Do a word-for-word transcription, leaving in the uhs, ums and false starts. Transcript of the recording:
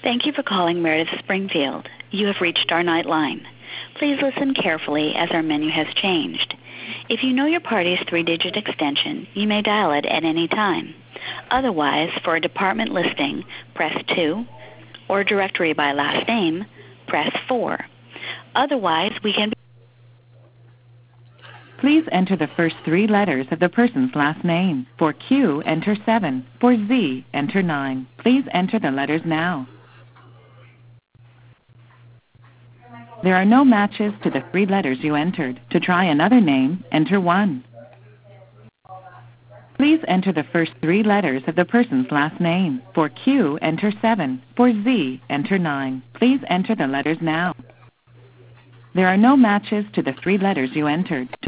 Thank you for calling Meredith Springfield. You have reached our night line. Please listen carefully as our menu has changed. If you know your party's three-digit extension, you may dial it at any time. Otherwise, for a department listing, press two, or a directory by last name, press four. Otherwise, we can... Please enter the first three letters of the person's last name. For Q, enter seven. For Z, enter nine. Please enter the letters now. There are no matches to the three letters you entered. To try another name, enter one. Please enter the first three letters of the person's last name. For Q, enter seven. For Z, enter nine. Please enter the letters now. There are no matches to the three letters you entered. To